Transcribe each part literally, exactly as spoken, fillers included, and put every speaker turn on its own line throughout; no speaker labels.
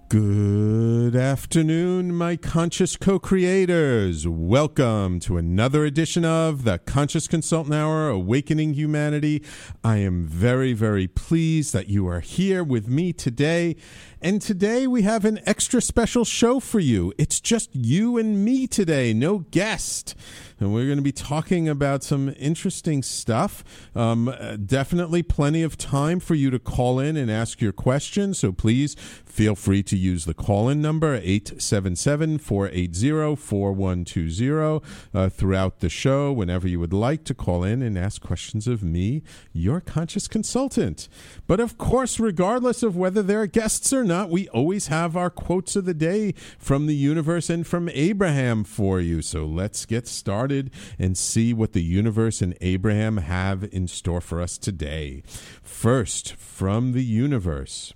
Good afternoon, my conscious co-creators. Welcome to another edition of the Conscious Consultant Hour, Awakening Humanity. I am very, very pleased that you are here with me today. And today we have an extra special show for you. It's just you and me today, no guest. And we're going to be talking about some interesting stuff. Um, definitely plenty of time for you to call in and ask your questions. So please feel free to use the call-in number, eight seven seven, four eight zero, four one two zero, uh, throughout the show, whenever you would like to call in and ask questions of me, your conscious consultant. But of course, regardless of whether there are guests or not, we always have our quotes of the day from the universe and from Abraham for you. So let's get started and see what the universe and Abraham have in store for us today. First, from the universe.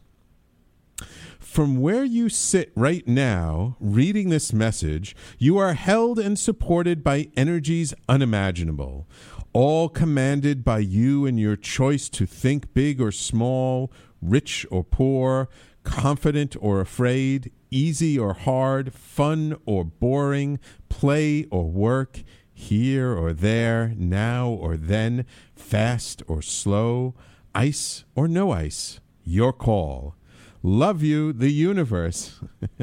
From where you sit right now, reading this message, you are held and supported by energies unimaginable, all commanded by you and your choice to think big or small, rich or poor, confident or afraid, easy or hard, fun or boring, play or work, here or there, now or then, fast or slow, ice or no ice, your call. Love you, the universe.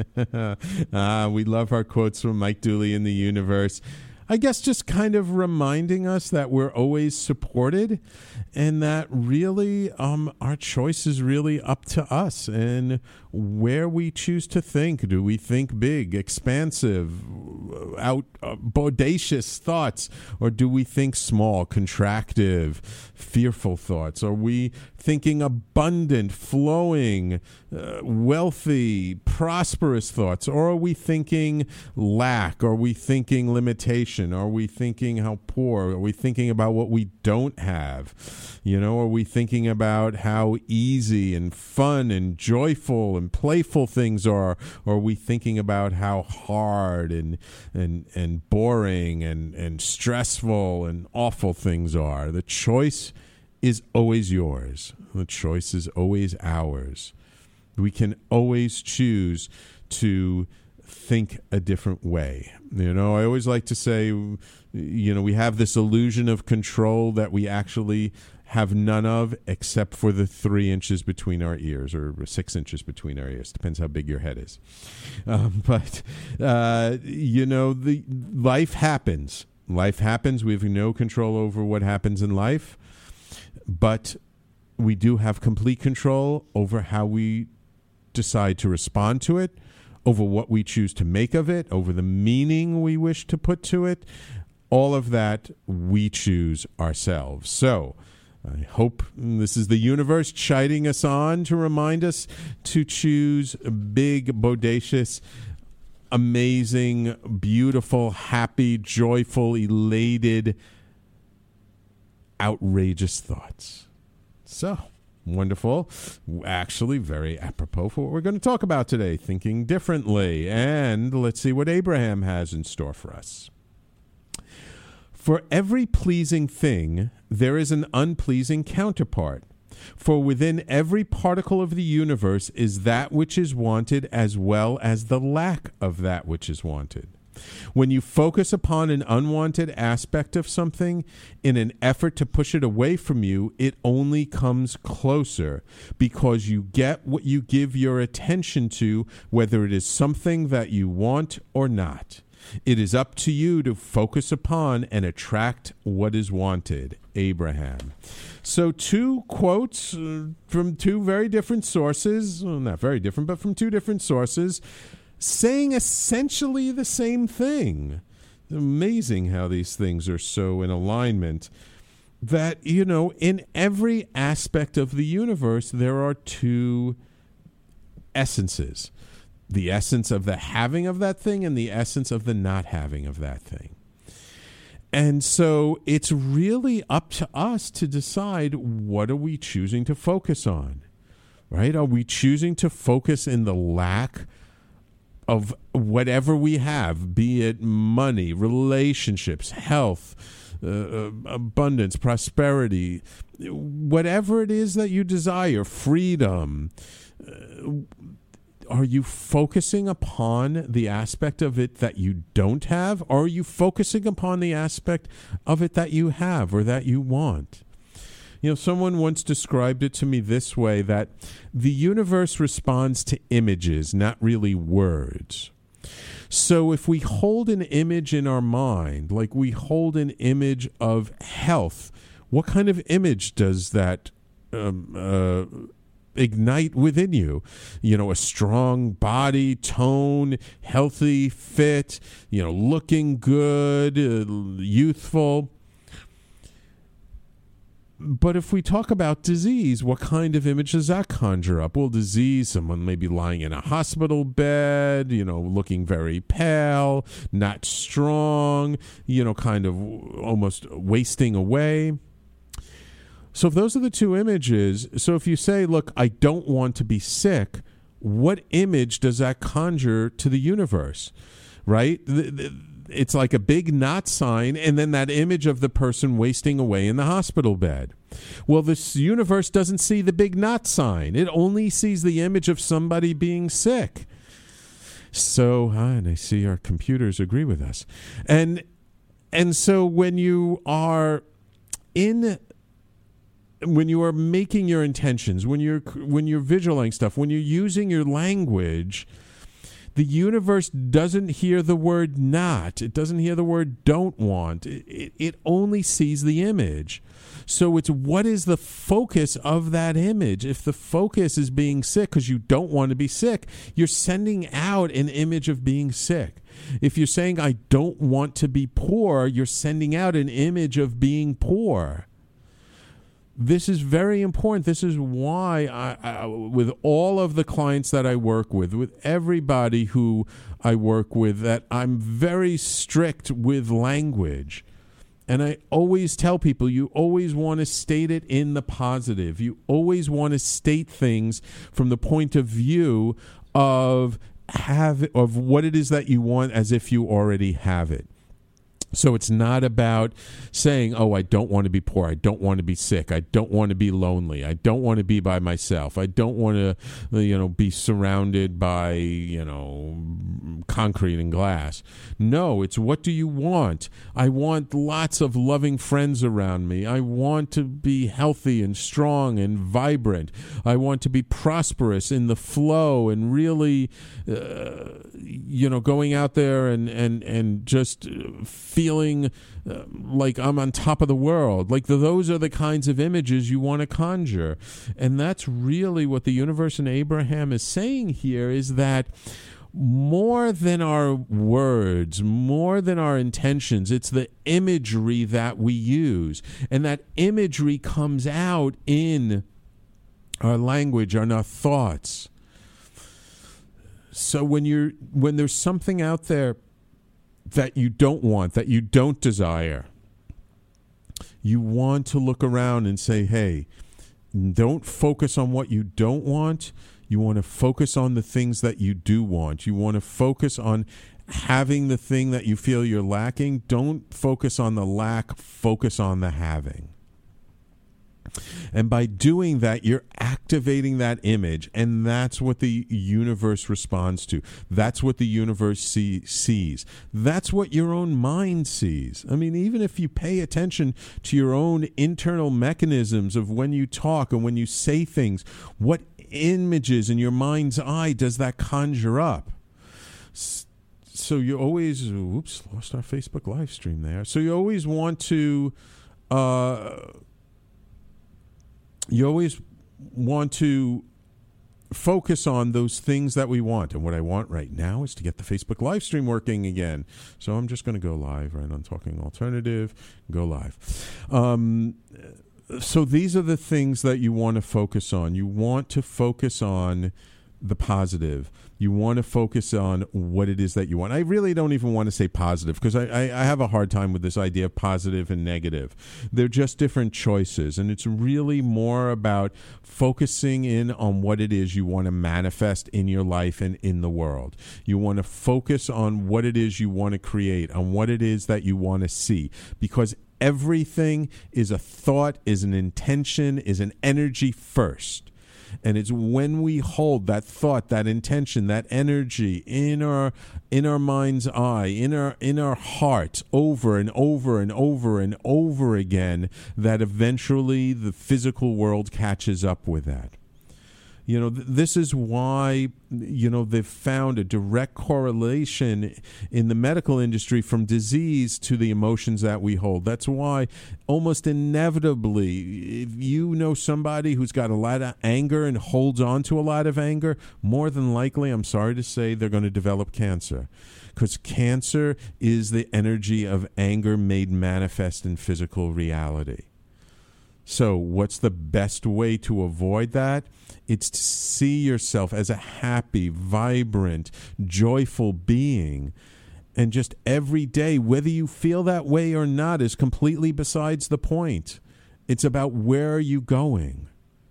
ah, we love our quotes from Mike Dooley in the universe. I guess just kind of reminding us that we're always supported and that really um, our choice is really up to us and where we choose to think. Do we think big, expansive, out, uh, bodacious thoughts, or do we think small, contractive, fearful thoughts? Are we thinking abundant, flowing, uh, wealthy, prosperous thoughts? Or are we thinking lack? Are we thinking limitation? Are we thinking how poor? Are we thinking about what we don't have? You know, are we thinking about how easy and fun and joyful and playful things are? Or are we thinking about how hard and and and boring and, and stressful and awful things are? The choice is always yours. The choice is always ours. We can always choose to think a different way. You know, I always like to say, you know, we have this illusion of control that we actually have none of except for the three inches between our ears, or six inches between our ears. Depends how big your head is. Um, but, uh, you know, the life happens. Life happens. We have no control over what happens in life. But we do have complete control over how we decide to respond to it, over what we choose to make of it, over the meaning we wish to put to it. All of that we choose ourselves. So I hope this is the universe chiding us on to remind us to choose big, bodacious, amazing, beautiful, happy, joyful, elated, outrageous thoughts. So, wonderful. Actually, very apropos for what we're going to talk about today, thinking differently. And let's see what Abraham has in store for us. For every pleasing thing, there is an unpleasing counterpart. For within every particle of the universe is that which is wanted as well as the lack of that which is wanted. When you focus upon an unwanted aspect of something in an effort to push it away from you, it only comes closer because you get what you give your attention to, whether it is something that you want or not. It is up to you to focus upon and attract what is wanted. Abraham. So two quotes uh, from two very different sources, well, not very different, but from two different sources, saying essentially the same thing. It's amazing how these things are so in alignment that, you know, in every aspect of the universe, there are two essences. The essence of the having of that thing and the essence of the not having of that thing. And so it's really up to us to decide, what are we choosing to focus on, right? Are we choosing to focus in the lack of whatever we have, be it money, relationships, health, uh, abundance, prosperity, whatever it is that you desire, freedom, uh, are you focusing upon the aspect of it that you don't have, or are you focusing upon the aspect of it that you have or that you want? You know, someone once described it to me this way, that the universe responds to images, not really words. So if we hold an image in our mind, like we hold an image of health, what kind of image does that um, uh, ignite within you? You know, a strong body, tone, healthy, fit, you know, looking good, uh, youthful. But if we talk about disease, what kind of image does that conjure up? Well, disease, someone may be lying in a hospital bed, you know, looking very pale, not strong, you know, kind of almost wasting away. So if those are the two images, so if you say, look, I don't want to be sick, what image does that conjure to the universe, right? The, the, It's like a big not sign, and then that image of the person wasting away in the hospital bed. Well, this universe doesn't see the big not sign. It only sees the image of somebody being sick. So, ah, and I see our computers agree with us. And and so when you are in when you are making your intentions, when you're when you're visualizing stuff, when you're using your language, the universe doesn't hear the word not. It doesn't hear the word don't want. It, it, it only sees the image. So it's what is the focus of that image? If the focus is being sick because you don't want to be sick, you're sending out an image of being sick. If you're saying, I don't want to be poor, you're sending out an image of being poor. This is very important. This is why I, I, with all of the clients that I work with, with everybody who I work with, that I'm very strict with language. And I always tell people, you always want to state it in the positive. You always want to state things from the point of view of have of what it is that you want as if you already have it. So it's not about saying, oh, I don't want to be poor. I don't want to be sick. I don't want to be lonely. I don't want to be by myself. I don't want to, you know, be surrounded by, you know, concrete and glass. No, it's what do you want? I want lots of loving friends around me. I want to be healthy and strong and vibrant. I want to be prosperous in the flow and really, uh, you know, going out there and, and, and just feeling uh, like I'm on top of the world. Like the, those are the kinds of images you want to conjure. And that's really what the universe and Abraham is saying here, is that more than our words, more than our intentions, it's the imagery that we use. And that imagery comes out in our language and our thoughts. So when you're when there's something out there that you don't want, that you don't desire, you want to look around and say, hey, don't focus on what you don't want. You want to focus on the things that you do want. You want to focus on having the thing that you feel you're lacking. Don't focus on the lack, focus on the having. And by doing that, you're activating that image, and that's what the universe responds to. That's what the universe see, sees. That's what your own mind sees. I mean, even if you pay attention to your own internal mechanisms of when you talk and when you say things, what images in your mind's eye does that conjure up? So you always, oops, lost our Facebook live stream there. So you always want to... Uh, You always want to focus on those things that we want. And what I want right now is to get the Facebook live stream working again. So I'm just going to go live right on Talking Alternative, go live. Um, so these are the things that you want to focus on. You want to focus on the positive. You want to focus on what it is that you want. I really don't even want to say positive, because I, I, I have a hard time with this idea of positive and negative. They're just different choices, and it's really more about focusing in on what it is you want to manifest in your life and in the world. You want to focus on what it is you want to create, on what it is that you want to see, because everything is a thought, is an intention, is an energy first. And it's when we hold that thought, that intention, that energy in our in our mind's eye, in our in our heart, over and over and over and over again, that eventually the physical world catches up with that. You know, th- this is why, you know, they've found a direct correlation in the medical industry from disease to the emotions that we hold. That's why almost inevitably, if you know somebody who's got a lot of anger and holds on to a lot of anger, more than likely, I'm sorry to say, they're going to develop cancer. Because cancer is the energy of anger made manifest in physical reality. So what's the best way to avoid that? It's to see yourself as a happy, vibrant, joyful being. And just every day, whether you feel that way or not, is completely besides the point. It's about where are you going,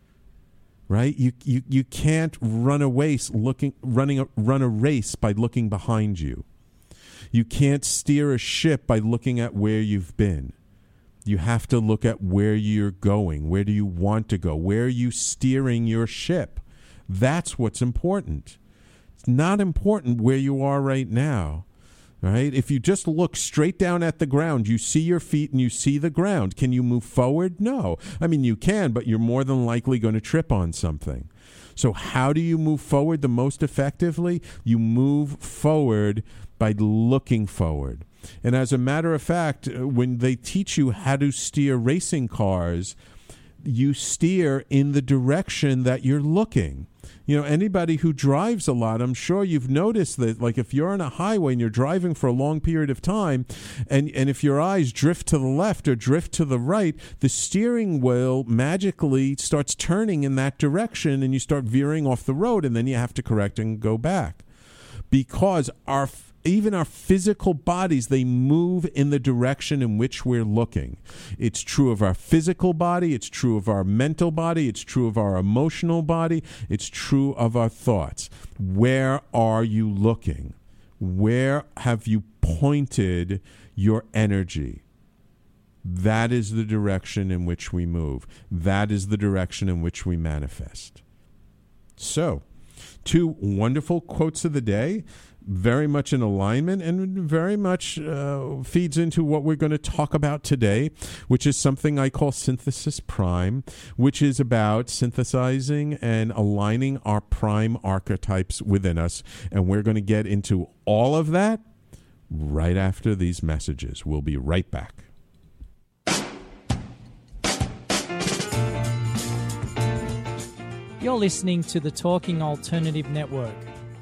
right? You you you can't run a race looking running a, run a race by looking behind you. You can't steer a ship by looking at where you've been. You have to look at where you're going. Where do you want to go? Where are you steering your ship? That's what's important. It's not important where you are right now, right? If you just look straight down at the ground, you see your feet and you see the ground. Can you move forward? No. I mean, you can, but you're more than likely going to trip on something. So how do you move forward the most effectively? You move forward by looking forward. And as a matter of fact, when they teach you how to steer racing cars, you steer in the direction that you're looking. You know, anybody who drives a lot, I'm sure you've noticed that, like if you're on a highway and you're driving for a long period of time, and, and if your eyes drift to the left or drift to the right, the steering wheel magically starts turning in that direction and you start veering off the road, and then you have to correct and go back. Because our even our physical bodies, they move in the direction in which we're looking. It's true of our physical body. It's true of our mental body. It's true of our emotional body. It's true of our thoughts. Where are you looking? Where have you pointed your energy? That is the direction in which we move. That is the direction in which we manifest. So, two wonderful quotes of the day, very much in alignment and very much uh, feeds into what we're going to talk about today, which is something I call Synthesis Prime, which is about synthesizing and aligning our prime archetypes within us. And we're going to get into all of that right after these messages. We'll be right back.
You're listening to the Talking Alternative Network.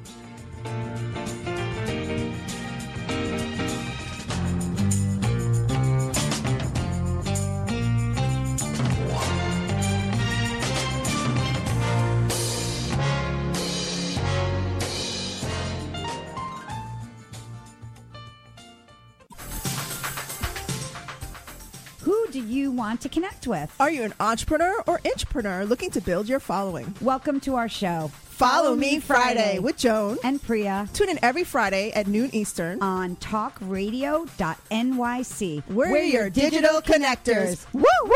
Do you want to connect with?
Are you an entrepreneur or intrapreneur looking to build your following?
Welcome to our show.
Follow, Follow Me Friday. Friday with Joan
and Priya.
Tune in every Friday at noon Eastern
on talk radio dot N Y C.
We're, We're your, your digital, digital connectors. connectors. Woo woo!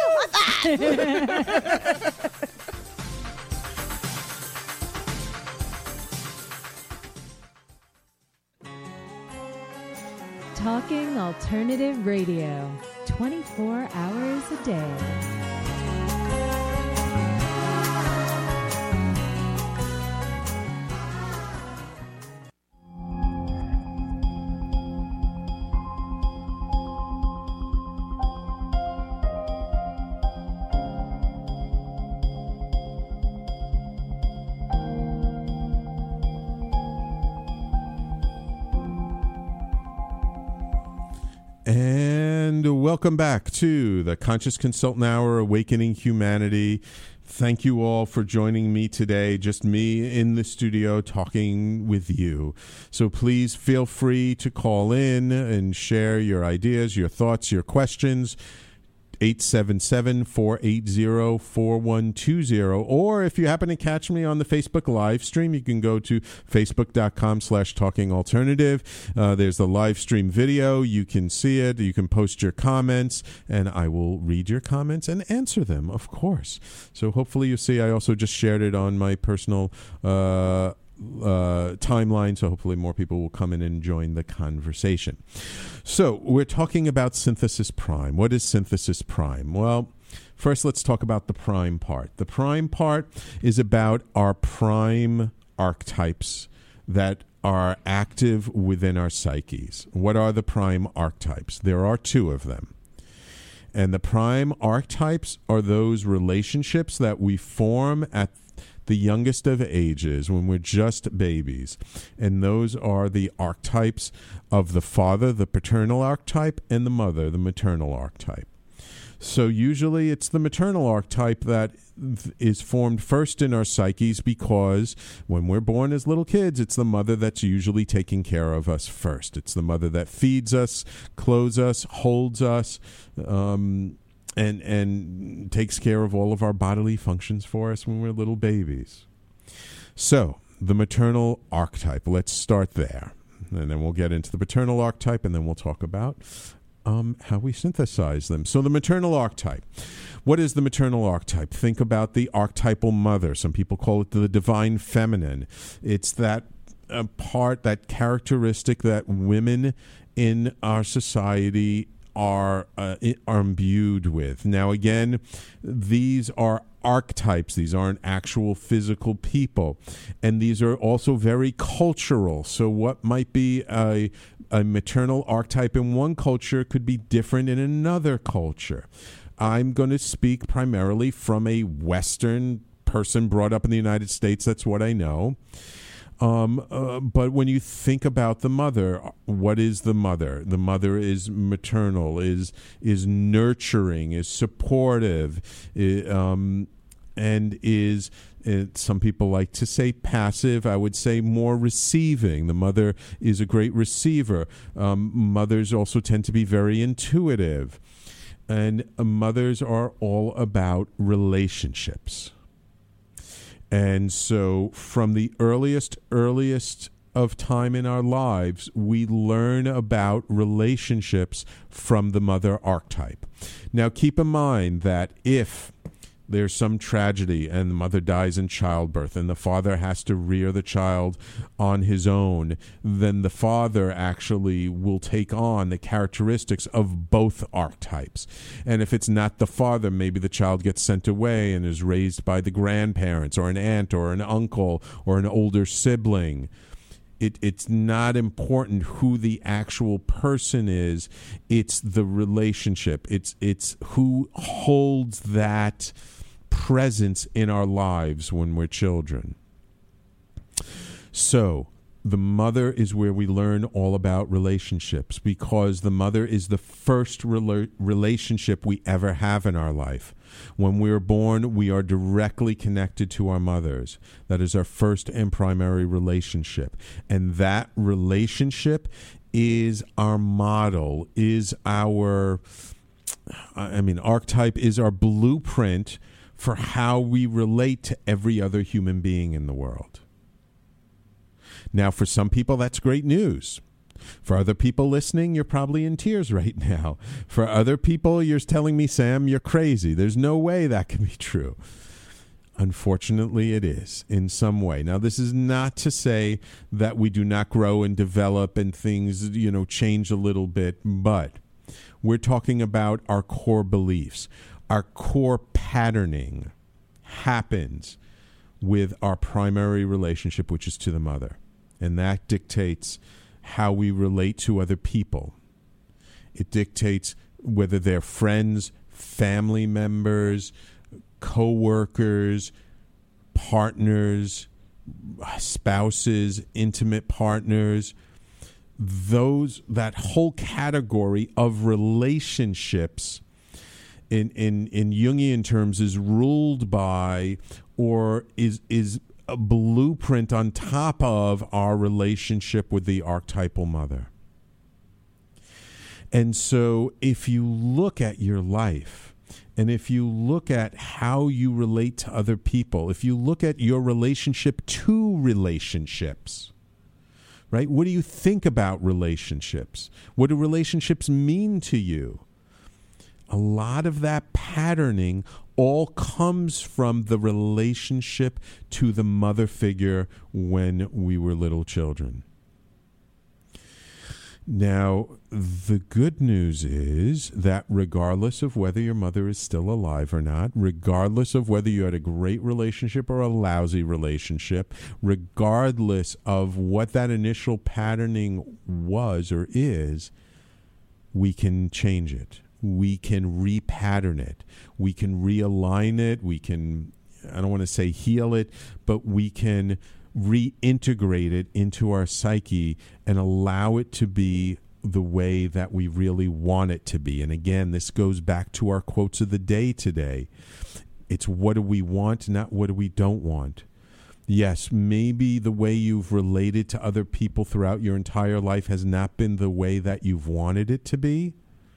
Talking Alternative Radio. twenty-four hours a day.
And welcome back to the Conscious Consultant Hour, Awakening Humanity. Thank you all for joining me today, just me in the studio talking with you. So please feel free to call in and share your ideas, your thoughts, your questions. eight seven seven, four eight zero, four one two zero. Or if you happen to catch me on the Facebook live stream, you can go to facebook.com slash talking alternative. Uh, there's the live stream video. You can see it. You can post your comments, and I will read your comments and answer them, of course. So hopefully you see I also just shared it on my personal uh Uh, timeline, so hopefully more people will come in and join the conversation. So we're talking about synthesis prime. What is synthesis prime? Well, first let's talk about the prime part. The prime part is about our prime archetypes that are active within our psyches. What are the prime archetypes? There are two of them. And the prime archetypes are those relationships that we form at the youngest of ages, when we're just babies. And those are the archetypes of the father, the paternal archetype, and the mother, the maternal archetype. So usually it's the maternal archetype that is formed first in our psyches, because when we're born as little kids, it's the mother that's usually taking care of us first. It's the mother that feeds us, clothes us, holds us, um, and and takes care of all of our bodily functions for us when we're little babies. So, the maternal archetype, let's start there. And then we'll get into the paternal archetype, and then we'll talk about um, how we synthesize them. So, the maternal archetype. What is the maternal archetype? Think about the archetypal mother. Some people call it the divine feminine. It's that uh, part, that characteristic that women in our society are uh, are imbued with. Now, again, these are archetypes. These aren't actual physical people. And these are also very cultural. So what might be a, a maternal archetype in one culture could be different in another culture. I'm going to speak primarily from a Western person brought up in the United States. That's what I know. Um, uh, but when you think about the mother, what is the mother? The mother is maternal, is is nurturing, is supportive, is, um, and is, uh, some people like to say passive. I would say more receiving. The mother is a great receiver. Um, mothers also tend to be very intuitive. And uh, mothers are all about relationships. And so from the earliest, earliest of time in our lives, we learn about relationships from the mother archetype. Now, keep in mind that if there's some tragedy and the mother dies in childbirth and the father has to rear the child on his own, then the father actually will take on the characteristics of both archetypes. And if it's not the father, maybe the child gets sent away and is raised by the grandparents or an aunt or an uncle or an older sibling. It, it's not important who the actual person is. It's the relationship. It's it's who holds that presence in our lives when we're children. So the mother is where we learn all about relationships, because the mother is the first rela- relationship we ever have in our life. When we are born, we are directly connected to our mothers. That is our first and primary relationship. And that relationship is our model, is our, I mean, archetype is our blueprint for how we relate to every other human being in the world. Now, for some people, that's great news. For other people listening, you're probably in tears right now. For other people, you're telling me, Sam, you're crazy. There's no way that can be true. Unfortunately, it is in some way. Now, this is not to say that we do not grow and develop and things, you know, change a little bit, but we're talking about our core beliefs. Our core patterning happens with our primary relationship, which is to the mother. And that dictates how we relate to other people. It dictates whether they're friends, family members, co-workers, partners, spouses, intimate partners. Those, that whole category of relationships in, in, in Jungian terms is ruled by or is is a blueprint on top of our relationship with the archetypal mother. And so if you look at your life, and if you look at how you relate to other people, if you look at your relationship to relationships, right? What do you think about relationships? What do relationships mean to you? A lot of that patterning all comes from the relationship to the mother figure when we were little children. Now, the good news is that regardless of whether your mother is still alive or not, regardless of whether you had a great relationship or a lousy relationship, regardless of what that initial patterning was or is, we can change it. We can repattern it. We can realign it. We can, I don't want to say heal it, but we can reintegrate it into our psyche and allow it to be the way that we really want it to be. And again, this goes back to our quotes of the day today. It's what do we want, not what do we don't want. Yes, maybe the way you've related to other people throughout your entire life has not been the way that you've wanted it to be.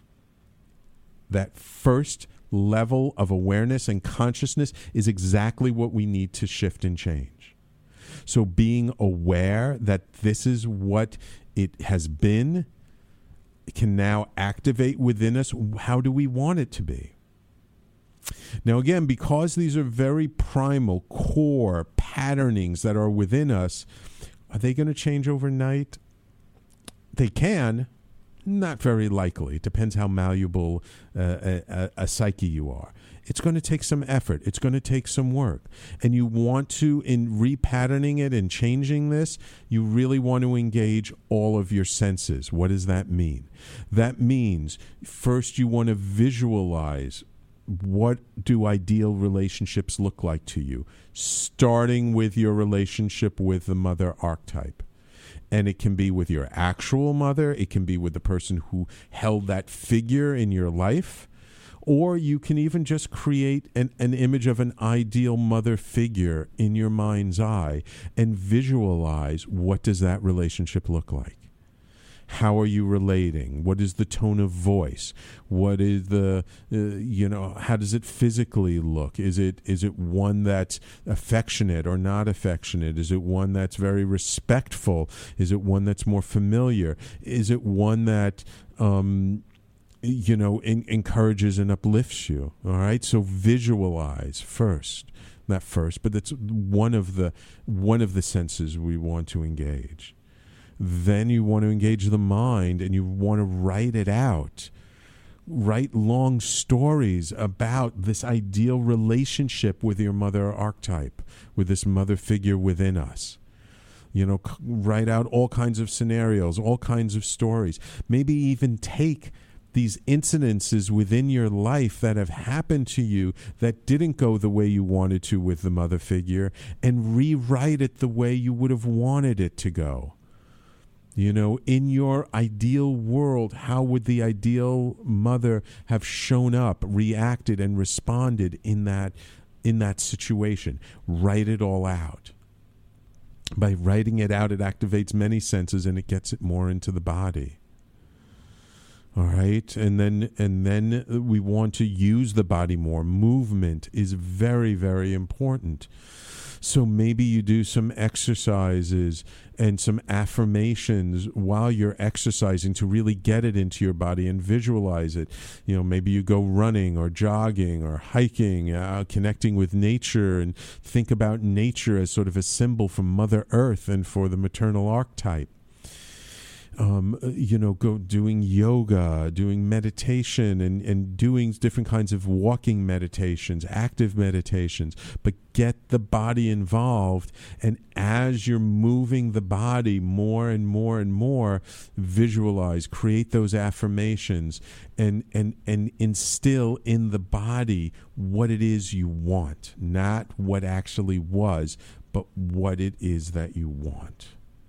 That first level of awareness and consciousness is exactly what we need to shift and change. So being aware that this is what it has been can now activate within us. How do we want it to be? Now, again, because these are very primal, core patternings that are within us, are they going to change overnight? They can. Not very likely. It depends how malleable uh, a, a psyche you are. It's going to take some effort. It's going to take some work. And you want to, in repatterning it and changing this, you really want to engage all of your senses. What does that mean? That means first you want to visualize what do ideal relationships look like to you, starting with your relationship with the mother archetype. And it can be with your actual mother. It can be with the person who held that figure in your life. Or you can even just create an, an image of an ideal mother figure in your mind's eye and visualize what does that relationship look like. How are you relating? What is the tone of voice? What is the, uh, you know, how does it physically look? Is it is it one that's affectionate or not affectionate? Is it one that's very respectful? Is it one that's more familiar? Is it one that, um, you know, in, encourages and uplifts you? All right, so visualize first, not first, but that's one of the one of the senses we want to engage. Then you want to engage the mind and you want to write it out. Write long stories about this ideal relationship with your mother archetype, with this mother figure within us. You know, write out all kinds of scenarios, all kinds of stories. Maybe even take these incidences within your life that have happened to you that didn't go the way you wanted to with the mother figure and rewrite it the way you would have wanted it to go. You know, in your ideal world, how would the ideal mother have shown up, reacted, and responded in that in that situation? Write it all out. By writing it out, it activates many senses and it gets it more into the body. All right, and then and then we want to use the body more. Movement is very, very important. So maybe you do some exercises and some affirmations while you're exercising to really get it into your body and visualize it. You know, maybe you go running or jogging or hiking, uh, connecting with nature, and think about nature as sort of a symbol for Mother Earth and for the maternal archetype. Um, you know, go doing yoga, doing meditation, and, and doing different kinds of walking meditations, active meditations, but get the body involved. And as you're moving the body more and more and more, visualize, create those affirmations, and, and, and instill in the body what it is you want, not what actually was, but what it is that you want.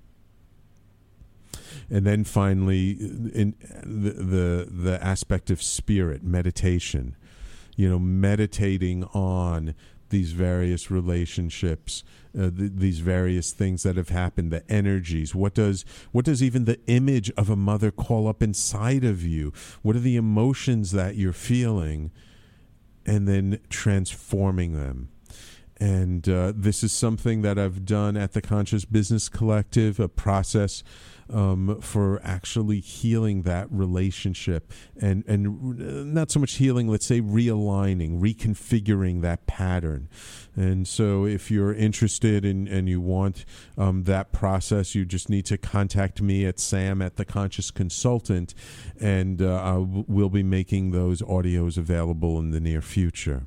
And then finally, in the, the the aspect of spirit, meditation, you know, meditating on these various relationships, uh, th- these various things that have happened, the energies. What does what does even the image of a mother call up inside of you? What are the emotions that you're feeling? And then transforming them. And uh, this is something that I've done at the Conscious Business Collective, a process um, for actually healing that relationship. And, and not so much healing, let's say realigning, reconfiguring that pattern. And so if you're interested in, and you want um, that process, you just need to contact me at Sam at The Conscious Consultant, and uh, I w- we'll be making those audios available in the near future.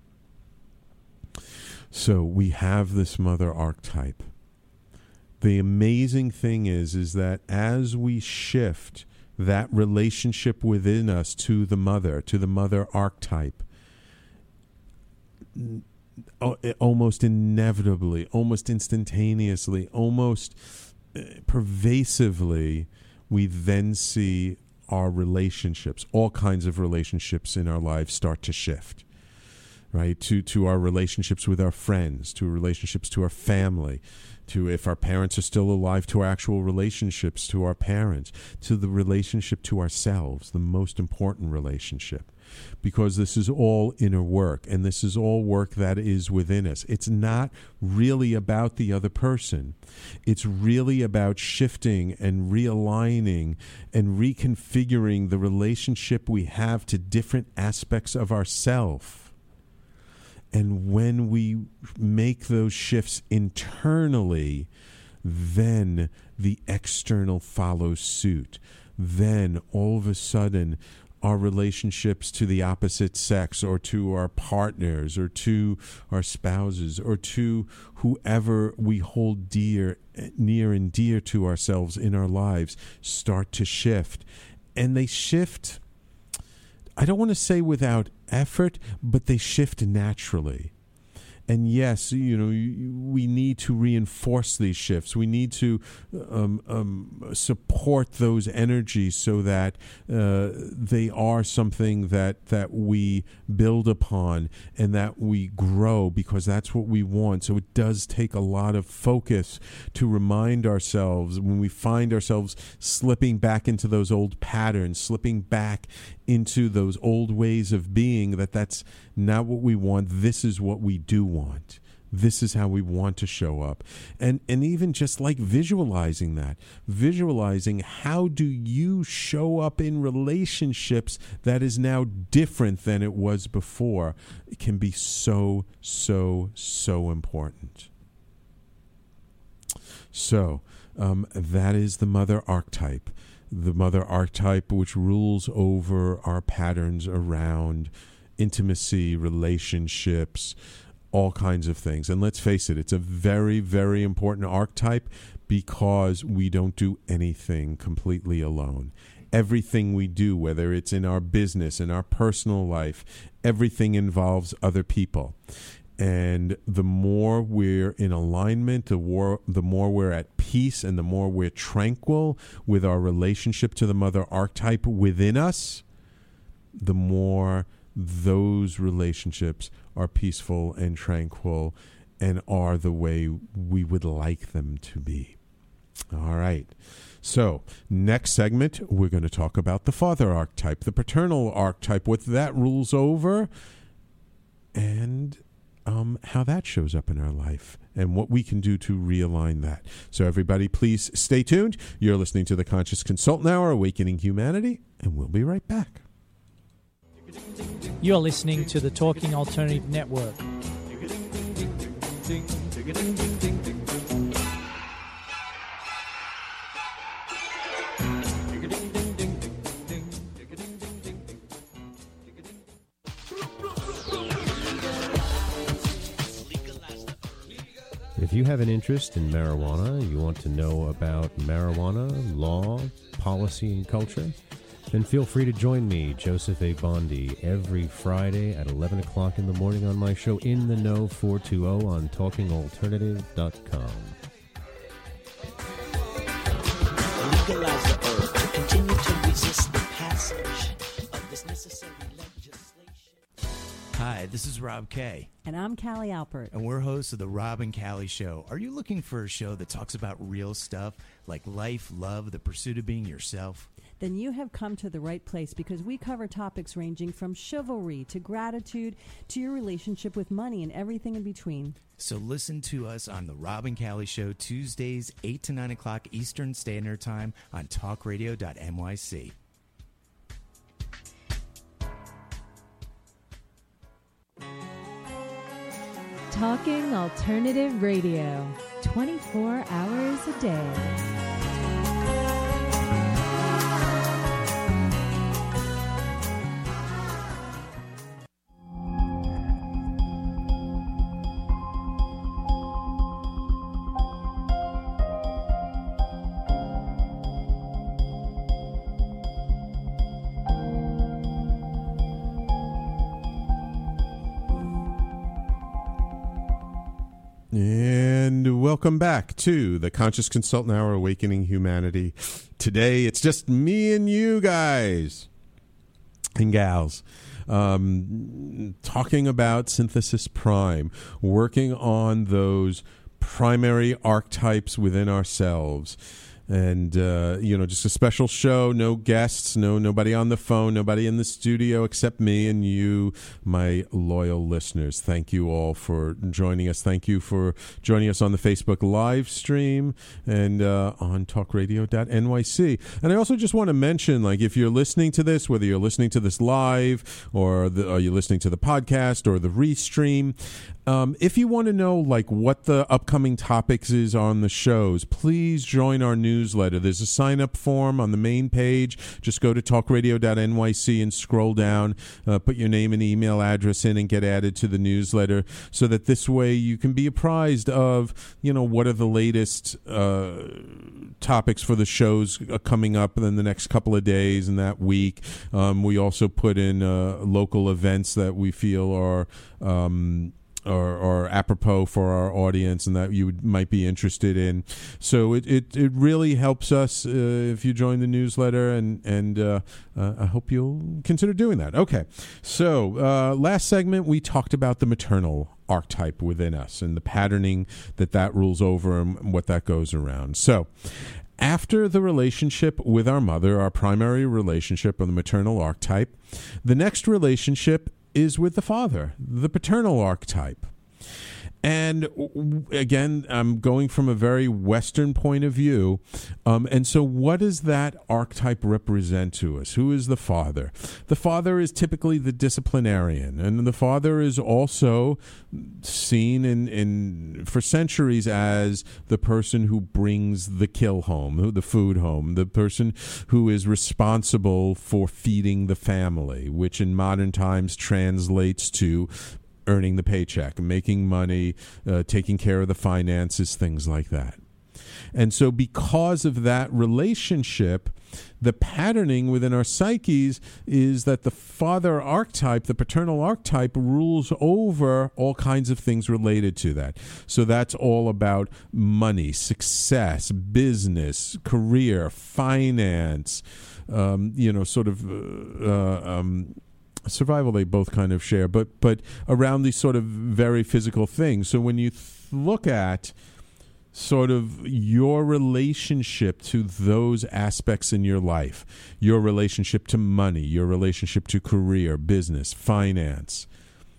So we have this mother archetype. The amazing thing is, is that as we shift that relationship within us to the mother, to the mother archetype, almost inevitably, almost instantaneously, almost pervasively, we then see our relationships, all kinds of relationships in our lives start to shift. Right, to to our relationships with our friends, to relationships to our family, to, if our parents are still alive, to our actual relationships to our parents, to the relationship to ourselves, the most important relationship. Because this is all inner work, and this is all work that is within us. It's not really about the other person. It's really about shifting and realigning and reconfiguring the relationship we have to different aspects of ourself. And when we make those shifts internally, then the external follows suit. Then all of a sudden, our relationships to the opposite sex, or to our partners, or to our spouses, or to whoever we hold dear, near and dear to ourselves in our lives, start to shift. And they shift, I don't want to say without effort, but they shift naturally. And yes, you know, we need to reinforce these shifts. We need to um, um, support those energies so that uh, they are something that that we build upon and that we grow, because that's what we want. So it does take a lot of focus to remind ourselves when we find ourselves slipping back into those old patterns, slipping back into those old ways of being, that that's not what we want. This is what we do want. This is how we want to show up. And and even just like visualizing that, visualizing how do you show up in relationships that is now different than it was before, it can be so, so, so important. So um, that is the mother archetype. The mother archetype, which rules over our patterns around intimacy, relationships, all kinds of things. And let's face it, it's a very, very important archetype because we don't do anything completely alone. Everything we do, whether it's in our business, in our personal life, everything involves other people. And the more we're in alignment, the more, the more we're at peace, and the more we're tranquil with our relationship to the mother archetype within us, the more those relationships are peaceful and tranquil and are the way we would like them to be. All right. So next segment, we're going to talk about the father archetype, the paternal archetype, what that rules over, and Um, how that shows up in our life and what we can do to realign that. So everybody, please stay tuned. You're listening to the Conscious Consultant Hour, Awakening Humanity, and we'll be right back.
You're listening to the Talking Alternative Network.
If you have an interest in marijuana, you want to know about marijuana, law, policy, and culture, then feel free to join me, Joseph A. Bondi, every Friday at eleven o'clock in the morning on my show In the Know four twenty on talking alternative dot com.
Legalize the earth to continue to resist the passage of this necessary legislation.
Hi, this is Rob Kay.
And I'm Callie Alpert.
And we're hosts of The Rob and Callie Show. Are you looking for a show that talks about real stuff like life, love, the pursuit of being yourself?
Then you have come to the right place, because we cover topics ranging from chivalry to gratitude to your relationship with money and everything in between.
So listen to us on The Rob and Callie Show, Tuesdays, eight to nine o'clock Eastern Standard Time on talk radio dot N Y C.
Talking Alternative Radio, twenty-four hours a day.
And welcome back to the Conscious Consultant Hour, Awakening Humanity. Today, it's just me and you guys and gals um, talking about Synthesis Prime, working on those primary archetypes within ourselves. And, uh, you know, just a special show, no guests, no nobody on the phone, nobody in the studio except me and you, my loyal listeners. Thank you all for joining us. Thank you for joining us on the Facebook live stream and uh, on talk radio dot N Y C. And I also just want to mention, like, if you're listening to this, whether you're listening to this live or the, are you listening to the podcast or the restream, Um, if you want to know, like, what the upcoming topics is on the shows, please join our newsletter. There's a sign-up form on the main page. Just go to talk radio dot N Y C and scroll down, uh, put your name and email address in, and get added to the newsletter, so that this way you can be apprised of, you know, what are the latest uh, topics for the shows uh, coming up in the next couple of days and that week. Um, we also put in uh, local events that we feel are Um, Or, or apropos for our audience and that you would, might be interested in. So it, it, it really helps us uh, if you join the newsletter, and, and uh, uh, I hope you'll consider doing that. Okay, so uh, last segment we talked about the maternal archetype within us and the patterning that that rules over and what that goes around. So after the relationship with our mother, our primary relationship on the maternal archetype, the next relationship is with the father, the paternal archetype. And again, I'm going from a very Western point of view. Um, and so what does that archetype represent to us? Who is the father? The father is typically the disciplinarian. And the father is also seen in, in for centuries as the person who brings the kill home, the food home, the person who is responsible for feeding the family, which in modern times translates to earning the paycheck, making money, uh, taking care of the finances, things like that. And so because of that relationship, the patterning within our psyches is that the father archetype, the paternal archetype, rules over all kinds of things related to that. So that's all about money, success, business, career, finance, um, you know, sort of uh, uh, um survival they both kind of share, but but around these sort of very physical things. So when you th- look at sort of your relationship to those aspects in your life, your relationship to money, your relationship to career, business, finance,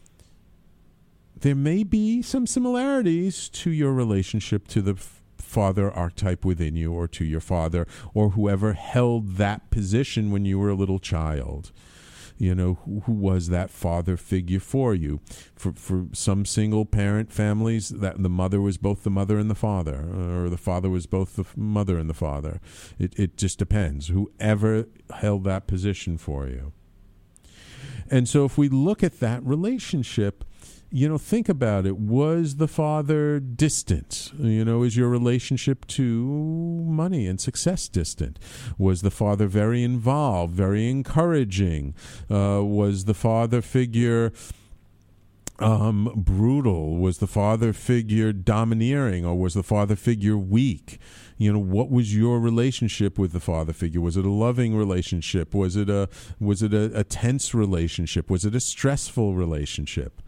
there may be some similarities to your relationship to the f- father archetype within you, or to your father, or whoever held that position when you were a little child. You know, who, who was that father figure for you? For for some single parent families, that the mother was both the mother and the father, or the father was both the mother and the father. It it just depends. Whoever held that position for you. And so if we look at that relationship, you know, think about it. Was the father distant? You know, is your relationship to money and success distant? Was the father very involved, very encouraging? Uh, was the father figure um, brutal? Was the father figure domineering, or was the father figure weak? You know, what was your relationship with the father figure? Was it a loving relationship? Was it a was it a, a tense relationship? Was it a stressful relationship?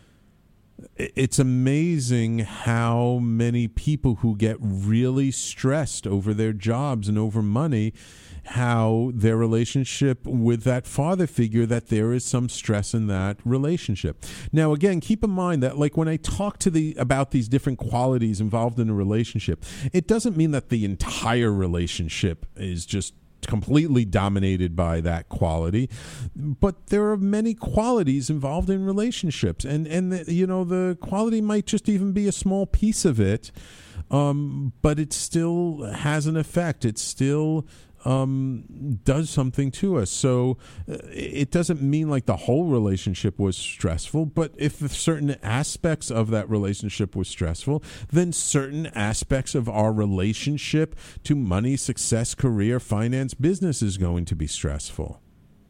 It's amazing how many people who get really stressed over their jobs and over money, how their relationship with that father figure, that there is some stress in that relationship. Now, again, keep in mind that, like, when I talk to the about these different qualities involved in a relationship, it doesn't mean that the entire relationship is just completely dominated by that quality, but there are many qualities involved in relationships, and and the, you know, the quality might just even be a small piece of it, um, but it still has an effect. It still um, does something to us. So uh, it doesn't mean like the whole relationship was stressful, but if certain aspects of that relationship was stressful, then certain aspects of our relationship to money, success, career, finance, business is going to be stressful.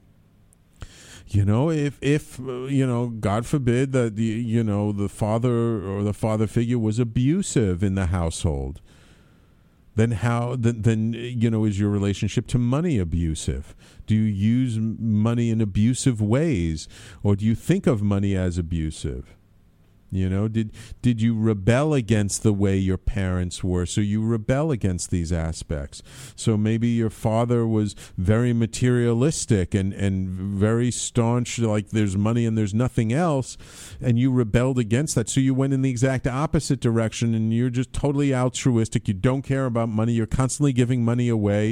You know, if, if uh, you know, God forbid that, the you know, the father or the father figure was abusive in the household, then how, then, then, you know, is your relationship to money abusive? Do you use money in abusive ways, or do you think of money as abusive? You know, did did you rebel against the way your parents were? So you rebel against these aspects. So maybe your father was very materialistic and, and very staunch, like there's money and there's nothing else, and you rebelled against that. So you went in the exact opposite direction, and you're just totally altruistic. You don't care about money. You're constantly giving money away.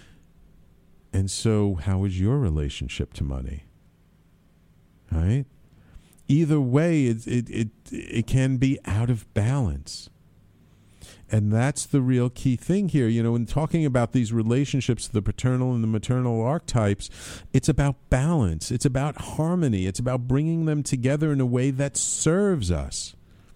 And so how is your relationship to money? Right? Either way, it, it it it can be out of balance. And that's the real key thing here. You know, in talking about these relationships, the paternal and the maternal archetypes, it's about balance. It's about harmony. It's about bringing them together in a way that serves us.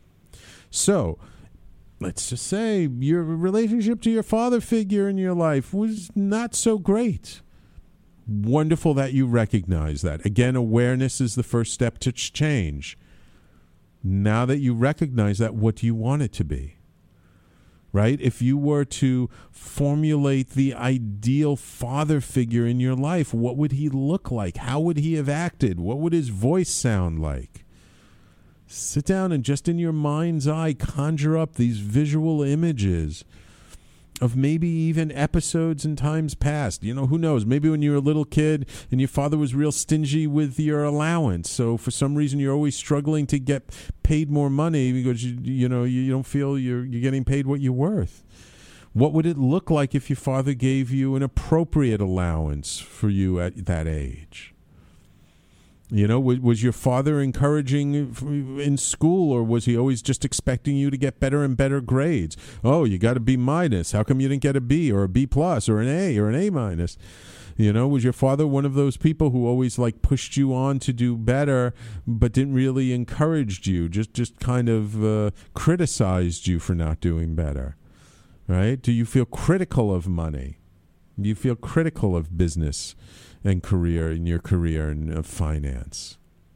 So, let's just say your relationship to your father figure in your life was not so great. Wonderful that you recognize that. Again, awareness is the first step to change. Now that you recognize that, what do you want it to be? Right? If you were to formulate the ideal father figure in your life, what would he look like? How would he have acted? What would his voice sound like? Sit down and just in your mind's eye conjure up these visual images of maybe even episodes in times past. You know, who knows? Maybe when you were a little kid and your father was real stingy with your allowance. So for some reason you're always struggling to get paid more money because you you know you, you don't feel you're you're getting paid what you're worth. What would it look like if your father gave you an appropriate allowance for you at that age? You know, was, was your father encouraging in school, or was he always just expecting you to get better and better grades? Oh, you got a B minus. How come you didn't get a B or a B plus or an A or an A minus? You know, was your father one of those people who always like pushed you on to do better, but didn't really encourage you, just just kind of uh, criticized you for not doing better? Right? Do you feel critical of money? Do you feel critical of business and career, in your career and uh, finance?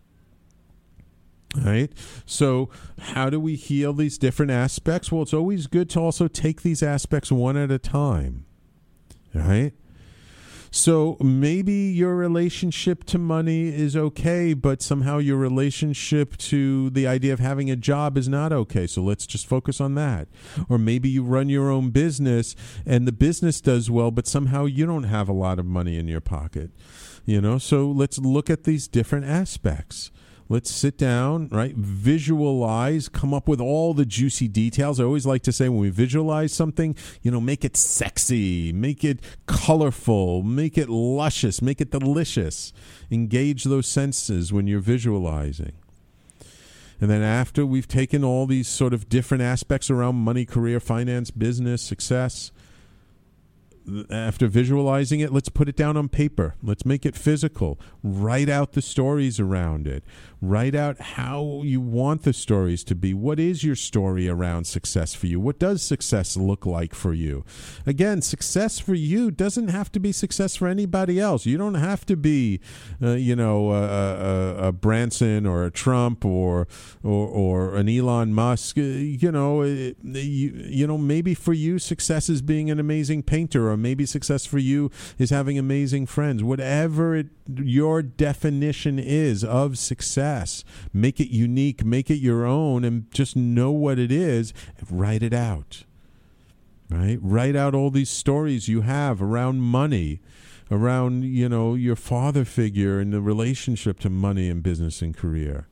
Right? So how do we heal these different aspects? Well, it's always good to also take these aspects one at a time. Right? So maybe your relationship to money is okay, but somehow your relationship to the idea of having a job is not okay. So let's just focus on that. Or maybe you run your own business and the business does well, but somehow you don't have a lot of money in your pocket. You know, so let's look at these different aspects. Let's sit down, right? Visualize, come up with all the juicy details. I always like to say when we visualize something, you know, make it sexy, make it colorful, make it luscious, make it delicious. Engage those senses when you're visualizing. And then after we've taken all these sort of different aspects around money, career, finance, business, success, after visualizing it, let's put it down on paper. Let's make it physical. Write out the stories around it. Write out how you want the stories to be. What is your story around success for you? What does success look like for you? Again, success for you doesn't have to be success for anybody else. You don't have to be, uh, you know, a, a, a Branson or a Trump or or, or an Elon Musk. Uh, you know, it, you, you know, maybe for you, success is being an amazing painter, or maybe success for you is having amazing friends. Whatever it, your definition is of success, make it unique, make it your own, and just know what it is and write it out. Right? Write out all these stories you have around money, around, you know, your father figure and the relationship to money and business and career.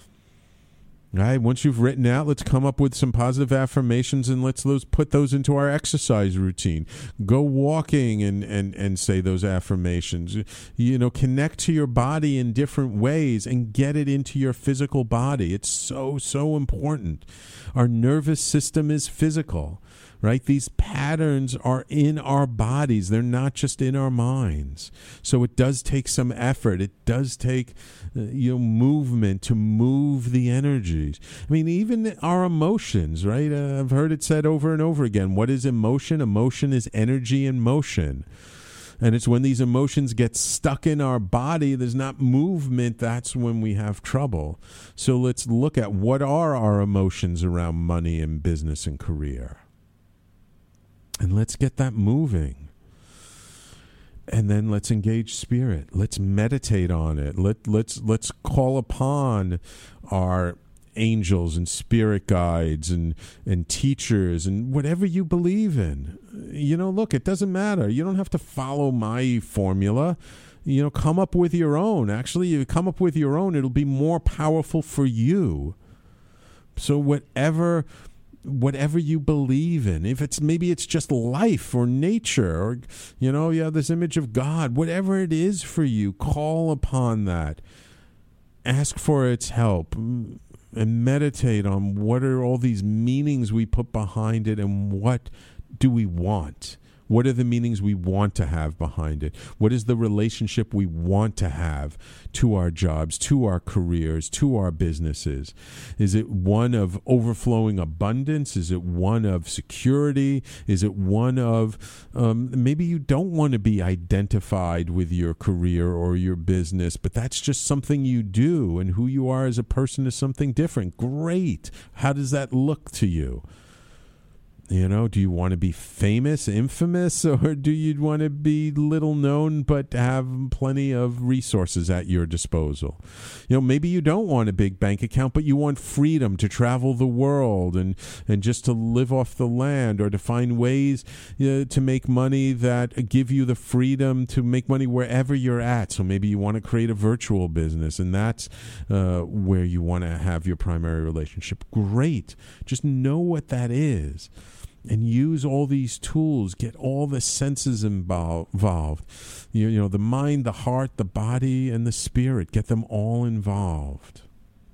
Right? Once you've written out, let's come up with some positive affirmations and let's those, put those into our exercise routine. Go walking and, and, and say those affirmations. You know, connect to your body in different ways and get it into your physical body. It's so, so important. Our nervous system is physical. Right? These patterns are in our bodies. They're not just in our minds. So it does take some effort. It does take, uh, you know, movement to move the energies. I mean, even our emotions, right? Uh, I've heard it said over and over again. What is emotion? Emotion is energy in motion. And it's when these emotions get stuck in our body, there's not movement, that's when we have trouble. So let's look at what are our emotions around money and business and career. And let's get that moving. And then let's engage spirit. Let's meditate on it. Let, let's, let's call upon our angels and spirit guides and, and teachers and whatever you believe in. You know, look, it doesn't matter. You don't have to follow my formula. You know, come up with your own. Actually, you come up with your own, it'll be more powerful for you. So whatever... whatever you believe in, if it's maybe it's just life or nature or, you know, you have this image of God, whatever it is for you, call upon that. Ask for its help and meditate on what are all these meanings we put behind it and what do we want. What are the meanings we want to have behind it? What is the relationship we want to have to our jobs, to our careers, to our businesses? Is it one of overflowing abundance? Is it one of security? Is it one of um, maybe you don't want to be identified with your career or your business, but that's just something you do, and who you are as a person is something different. Great. How does that look to you? You know, do you want to be famous, infamous, or do you want to be little known but have plenty of resources at your disposal? You know, maybe you don't want a big bank account, but you want freedom to travel the world and, and just to live off the land, or to find ways uh, to make money that give you the freedom to make money wherever you're at. So maybe you want to create a virtual business, and that's uh, where you want to have your primary relationship. Great. Just know what that is. And use all these tools, get all the senses involved. You, you know, the mind, the heart, the body, and the spirit. Get them all involved.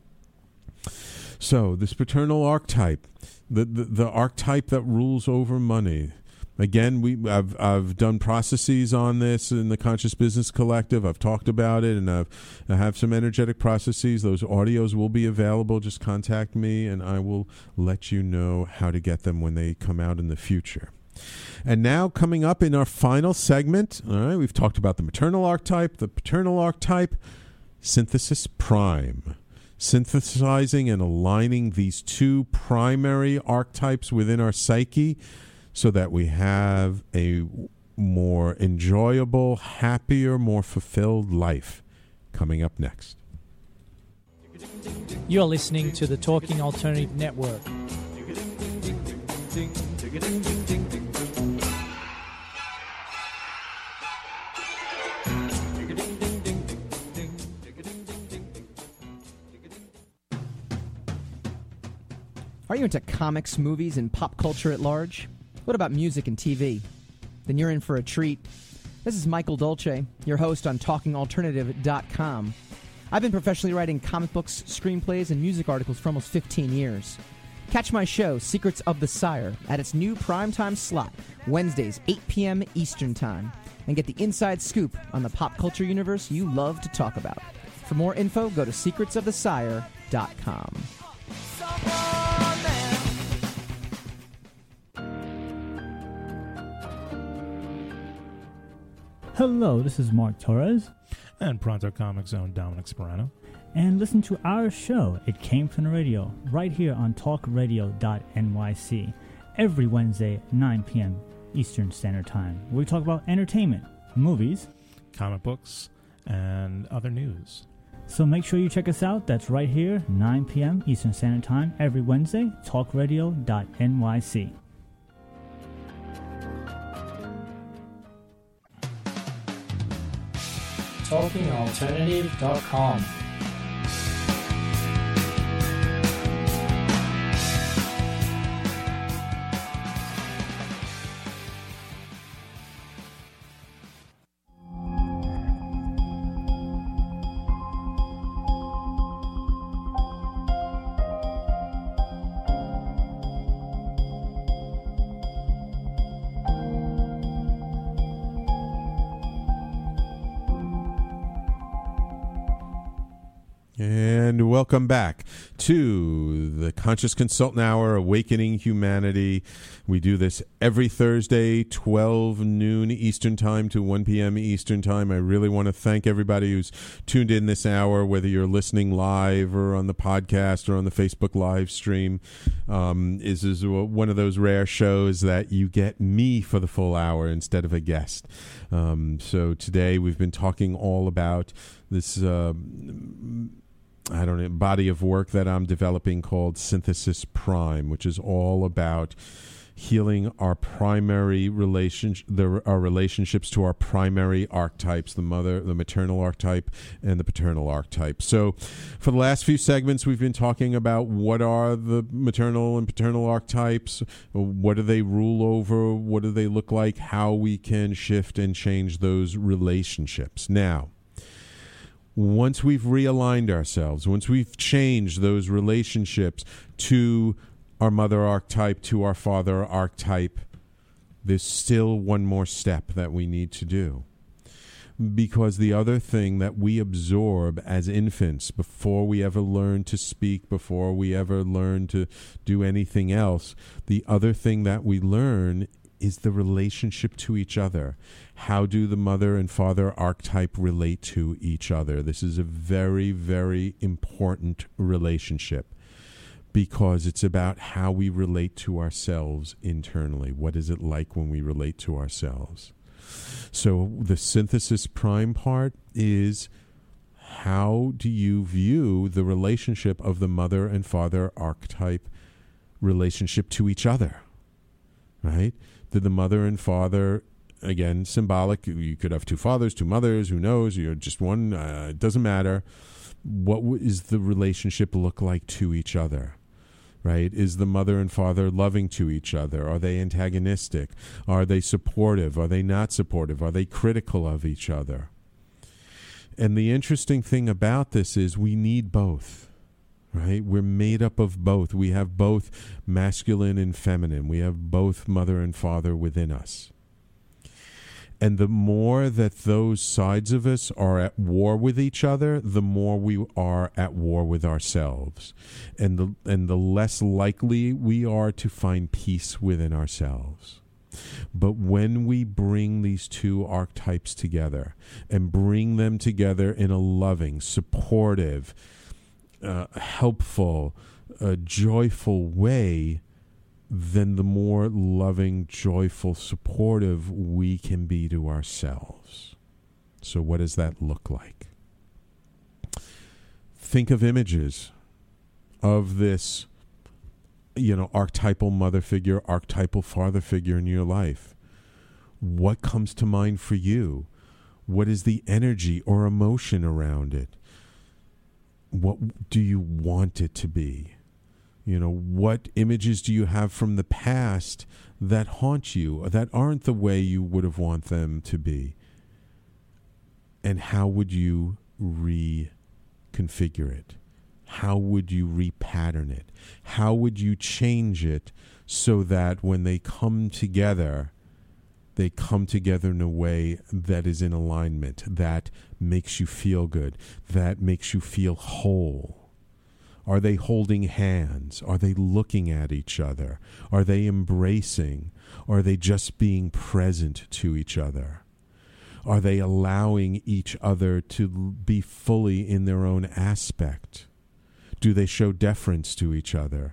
So, this paternal archetype, the, the, the archetype that rules over money. Again, we I've I've done processes on this in the Conscious Business Collective. I've talked about it, and I've I have some energetic processes. Those audios will be available. Just contact me, and I will let you know how to get them when they come out in the future. And now, coming up in our final segment, all right, we've talked about the maternal archetype, the paternal archetype, Synthesis Prime. Synthesizing and aligning these two primary archetypes within our psyche, so that we have a more enjoyable, happier, more fulfilled life. Coming up next.
You're listening to the Talking Alternative Network.
Are you into comics, movies, and pop culture at large? What about music and T V? Then you're in for a treat. This is Michael Dolce, your host on talking alternative dot com. I've been professionally writing comic books, screenplays, and music articles for almost fifteen years. Catch my show, Secrets of the Sire, at its new primetime slot, Wednesdays, eight p.m. Eastern Time, and get the inside scoop on the pop culture universe you love to talk about. For more info, go to secrets of the sire dot com.
Hello, this is Mark Torres.
And Pronto Comics own Dominic Sperano.
And listen to our show, It Came From the Radio, right here on talk radio dot N Y C, every Wednesday, nine p.m. Eastern Standard Time, where we talk about entertainment, movies,
comic books, and other news.
So make sure you check us out. That's right here, nine p.m. Eastern Standard Time, every Wednesday, talk radio dot N Y C.
talking alternative dot com.
And welcome back to the Conscious Consultant Hour, Awakening Humanity. We do this every Thursday, twelve noon Eastern Time to one p.m. Eastern Time. I really want to thank everybody who's tuned in this hour, whether you're listening live or on the podcast or on the Facebook live stream. Um, is is one of those rare shows that you get me for the full hour instead of a guest. Um, so today we've been talking all about this uh, I don't know, body of work that I'm developing called Synthesis Prime, which is all about healing our primary relationship, the, our relationships to our primary archetypes, the mother, the maternal archetype, and the paternal archetype. So for the last few segments, we've been talking about what are the maternal and paternal archetypes, what do they rule over, what do they look like, how we can shift and change those relationships. Now, once we've realigned ourselves, once we've changed those relationships to our mother archetype, to our father archetype, there's still one more step that we need to do. Because the other thing that we absorb as infants, before we ever learn to speak, before we ever learn to do anything else, the other thing that we learn is the relationship to each other. How do the mother and father archetype relate to each other? This is a very, very important relationship because it's about how we relate to ourselves internally. What is it like when we relate to ourselves? So the Synthesis Prime part is, how do you view the relationship of the mother and father archetype relationship to each other? Right? Did the mother and father, again, symbolic, you could have two fathers, two mothers, who knows, you're just one, uh, it doesn't matter. What w- is the relationship look like to each other? Right? Is the mother and father loving to each other? Are they antagonistic? Are they supportive? Are they not supportive? Are they critical of each other? And the interesting thing about this is we need both. Right? We're made up of both. We have both masculine and feminine. We have both mother and father within us. And the more that those sides of us are at war with each other, the more we are at war with ourselves. And the, and the less likely we are to find peace within ourselves. But when we bring these two archetypes together and bring them together in a loving, supportive, Uh, helpful, uh, joyful way, then the more loving, joyful, supportive we can be to ourselves. So what does that look like? Think of images of this, you know, archetypal mother figure, archetypal father figure in your life. What comes to mind for you? What is the energy or emotion around it? What do you want it to be? You know, what images do you have from the past that haunt you, that aren't the way you would have want them to be? And how would you reconfigure it? how would you repattern it? How would you change it so that when they come together, they come together in a way that is in alignment, that makes you feel good, that makes you feel whole? Are they holding hands? Are they looking at each other? Are they embracing? Are they just being present to each other? Are they allowing each other to be fully in their own aspect? Do they show deference to each other?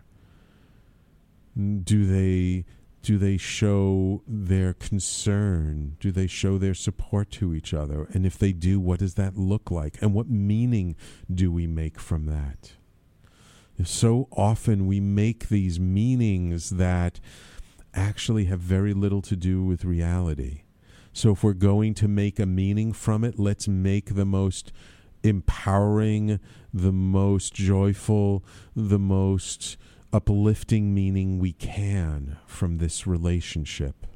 Do they do they show their concern? Do they show their support to each other? And if they do, what does that look like? And what meaning do we make from that? So often we make these meanings that actually have very little to do with reality. So if we're going to make a meaning from it, let's make the most empowering, the most joyful, the most uplifting meaning we can from this relationship.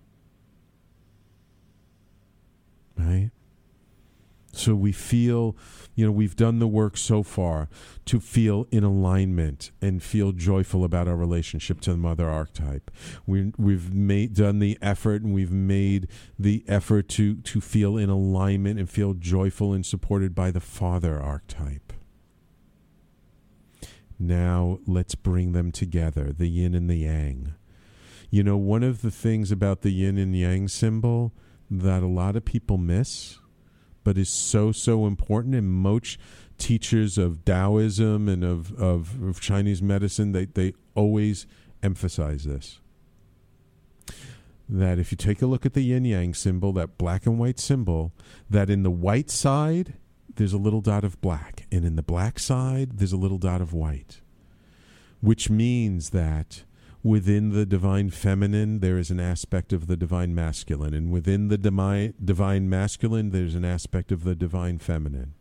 Right? So we feel, you know, we've done the work so far to feel in alignment and feel joyful about our relationship to the mother archetype. We, we've made done the effort, and we've made the effort to, to feel in alignment and feel joyful and supported by the father archetype. Now let's bring them together, the yin and the yang. You know, one of the things about the yin and yang symbol that a lot of people miss, but is so, so important, and most teachers of Taoism and of, of, of Chinese medicine, they, they always emphasize this. That if you take a look at the yin-yang symbol, that black and white symbol, that in the white side, there's a little dot of black, and in the black side, there's a little dot of white, which means that within the divine feminine, there is an aspect of the divine masculine. And within the divine, divine masculine, there's an aspect of the divine feminine.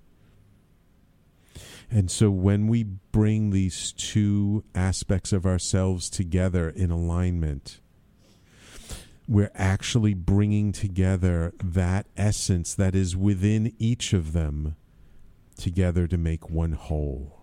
And so when we bring these two aspects of ourselves together in alignment, we're actually bringing together that essence that is within each of them together to make one whole.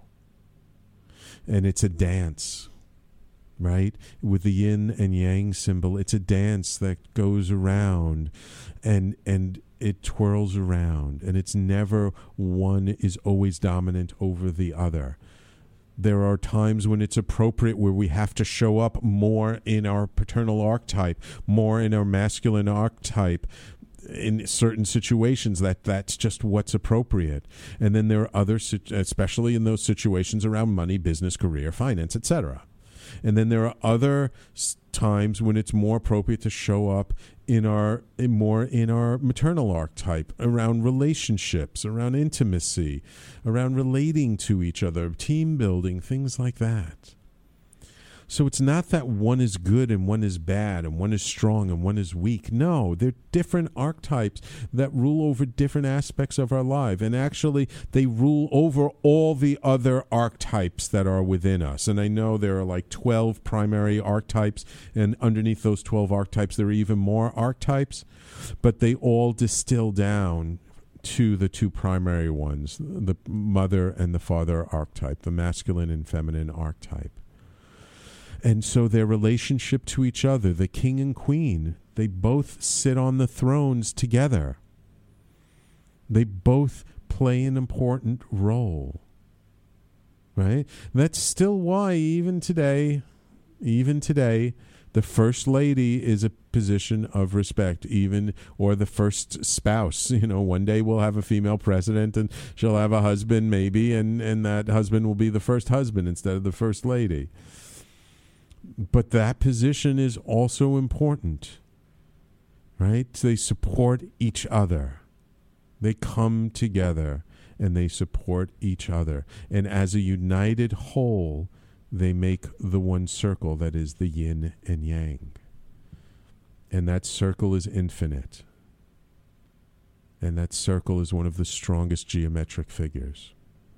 And it's a dance. Right? With the yin and yang symbol, it's a dance that goes around and and it twirls around, and it's never one is always dominant over the other. There are times when it's appropriate where we have to show up more in our paternal archetype, more in our masculine archetype. In certain situations, that that's just what's appropriate. And then there are other, especially in those situations around money, business, career, finance, et cetera. And then there are other times when it's more appropriate to show up in our in more in our maternal archetype, around relationships, around intimacy, around relating to each other, team building, things like that. So it's not that one is good and one is bad and one is strong and one is weak. No, they're different archetypes that rule over different aspects of our life. And actually, they rule over all the other archetypes that are within us. And I know there are like twelve primary archetypes, and underneath those twelve archetypes, there are even more archetypes, but they all distill down to the two primary ones, the mother and the father archetype, the masculine and feminine archetype. And so their relationship to each other, the king and queen, they both sit on the thrones together. They both play an important role. Right? That's still why even today, even today, the first lady is a position of respect, even, or the first spouse. You know, one day we'll have a female president and she'll have a husband maybe, and, and that husband will be the first husband instead of the first lady. But that position is also important, right? They support each other. They come together and they support each other. And as a united whole, they make the one circle that is the yin and yang. And that circle is infinite. And that circle is one of the strongest geometric figures.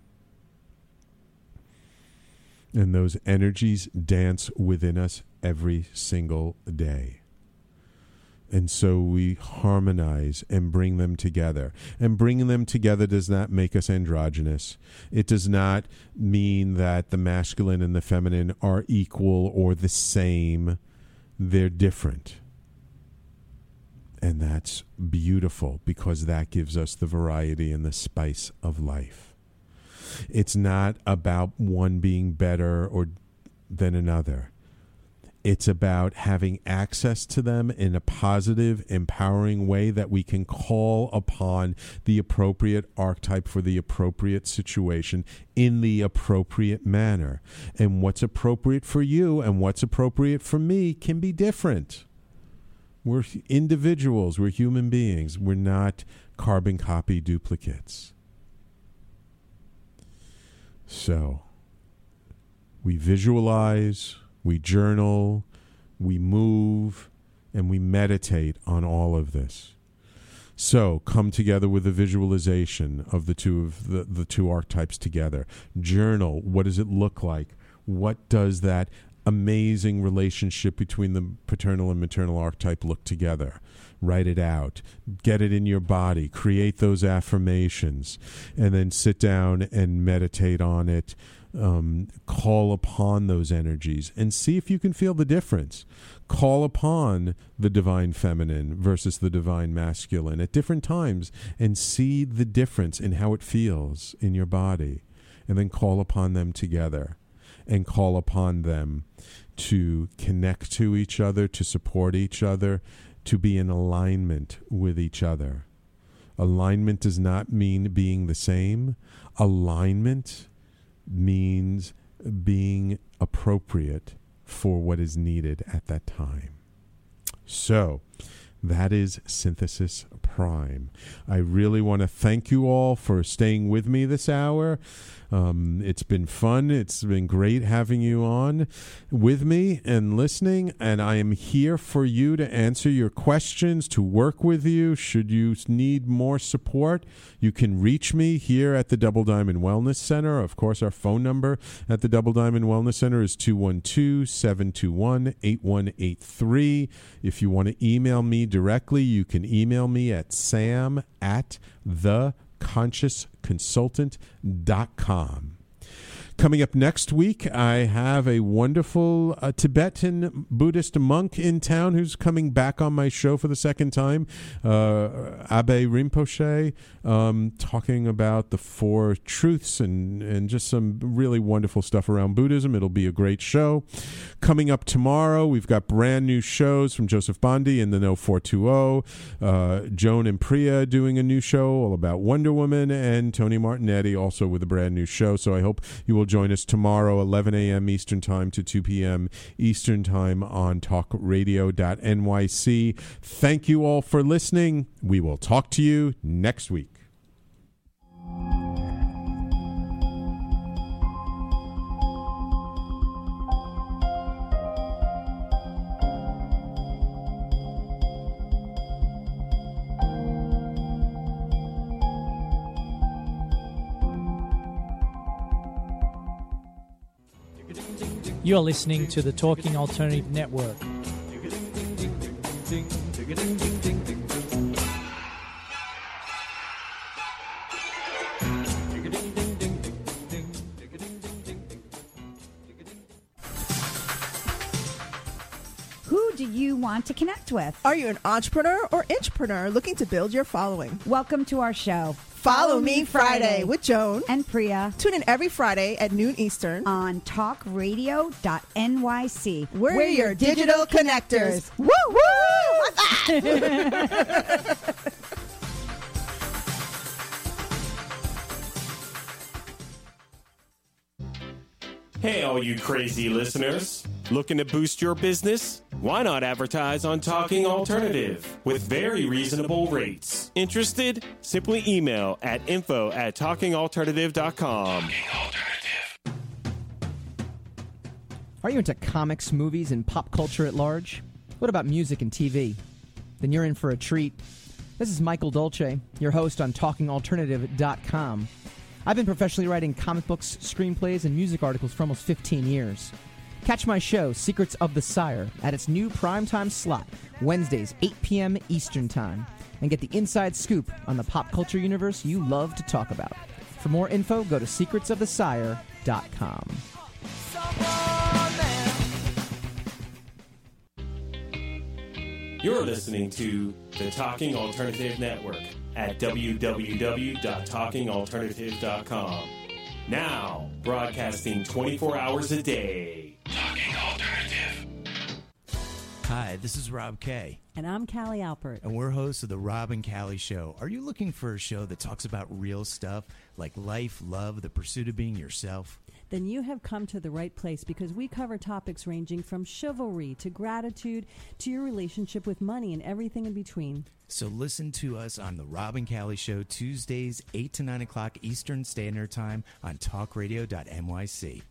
And those energies dance within us every single day. And so we harmonize and bring them together. And bringing them together does not make us androgynous. It does not mean that the masculine and the feminine are equal or the same. They're different. And that's beautiful because that gives us the variety and the spice of life. It's not about one being better or than another. It's about having access to them in a positive, empowering way that we can call upon the appropriate archetype for the appropriate situation in the appropriate manner. And what's appropriate for you and what's appropriate for me can be different. We're individuals. We're human beings. We're not carbon copy duplicates. So, we visualize, we journal, we move, and we meditate on all of this. So come together with a visualization of the two of the, the two archetypes together. Journal. What does it look like? What does that amazing relationship between the paternal and maternal archetype look together? Write it out. Get it in your body. Create those affirmations. And then sit down and meditate on it. Um, call upon those energies and see if you can feel the difference. Call upon the divine feminine versus the divine masculine at different times and see the difference in how it feels in your body. And then call upon them together and call upon them to connect to each other, to support each other, to be in alignment with each other. Alignment does not mean being the same. Alignment means being appropriate for what is needed at that time. So, that is Synthesis Prime. I really want to thank you all for staying with me this hour. Um, it's been fun. It's been great having you on with me and listening. And I am here for you to answer your questions, to work with you. Should you need more support, you can reach me here at the Double Diamond Wellness Center. Of course, our phone number at the Double Diamond Wellness Center is two one two, seven two one, eight one eight three. If you want to email me directly, you can email me at sam at the conscious consultant dot com. Coming up next week, I have a wonderful uh, Tibetan Buddhist monk in town who's coming back on my show for the second time, uh, Abe Rinpoche, um, talking about the four truths and, and just some really wonderful stuff around Buddhism. It'll be a great show. Coming up tomorrow, we've got brand new shows from Joseph Bondi and the No four two zero, uh, Joan and Priya doing a new show all about Wonder Woman, and Tony Martignetti also with a brand new show. So I hope you will join us tomorrow, eleven a.m. Eastern Time to two p.m. Eastern Time on talk radio dot N Y C. Thank you all for listening. We will talk to you next week.
You're listening to the Talking Alternative Network.
Who do you want to connect with?
Are you an entrepreneur or intrapreneur looking to build your following?
Welcome to our show.
Follow Me Friday with Joan
and Priya.
Tune in every Friday at noon Eastern
on talk radio dot N Y C.
We're, We're your digital connectors. Woo woo! What's that?
Hey, all you crazy listeners. Looking to boost your business? Why not advertise on Talking Alternative with very reasonable rates? Interested? Simply email at info at talking alternative dot com. Talking Alternative.
Are you into comics, movies, and pop culture at large? What about music and T V? Then you're in for a treat. This is Michael Dolce, your host on talking alternative dot com. I've been professionally writing comic books, screenplays, and music articles for almost fifteen years. Catch my show, Secrets of the Sire, at its new primetime slot, Wednesdays, eight p.m. Eastern Time, and get the inside scoop on the pop culture universe you love to talk about. For more info, go to secrets of the sire dot com.
You're listening to the Talking Alternative Network at w w w dot talking alternative dot com. Now, broadcasting twenty-four hours a day. Talking Alternative.
Hi, this is Rob Kay.
And I'm Callie Alpert.
And we're hosts of the Rob and Callie Show. Are you looking for a show that talks about real stuff like life, love, the pursuit of being yourself?
Then you have come to the right place because we cover topics ranging from chivalry to gratitude to your relationship with money and everything in between.
So listen to us on the Rob and Callie Show Tuesdays, eight to nine o'clock Eastern Standard Time on talk radio dot n y c.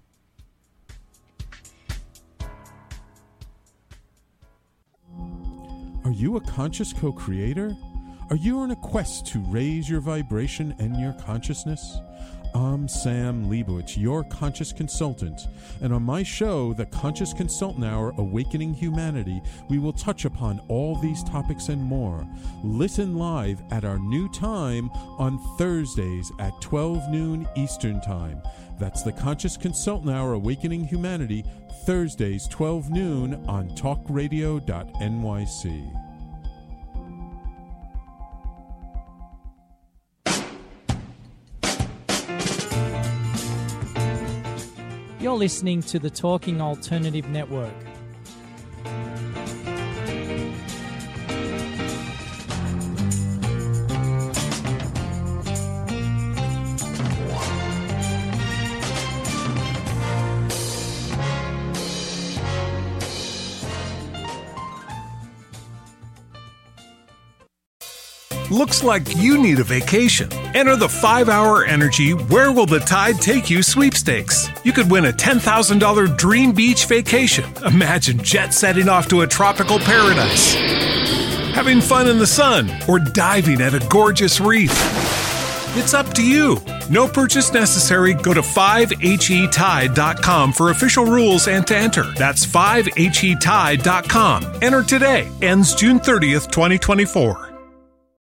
Are you a conscious co-creator? Are you on a quest to raise your vibration and your consciousness? I'm Sam Leibowitz, your conscious consultant, and on my show, The Conscious Consultant Hour, Awakening Humanity, we will touch upon all these topics and more. Listen live at our new time on Thursdays at twelve noon Eastern Time. That's The Conscious Consultant Hour, Awakening Humanity, Thursdays, twelve noon on talk radio dot n y c.
You're listening to the Talking Alternative Network.
Looks like you need a vacation. Enter the five hour Energy Where Will the Tide Take You sweepstakes. You could win a ten thousand dollars dream beach vacation. Imagine jet setting off to a tropical paradise, having fun in the sun, or diving at a gorgeous reef. It's up to you. No purchase necessary. Go to five h e tide dot com for official rules and to enter. That's five h e tide dot com. Enter today. Ends June thirtieth, twenty twenty-four.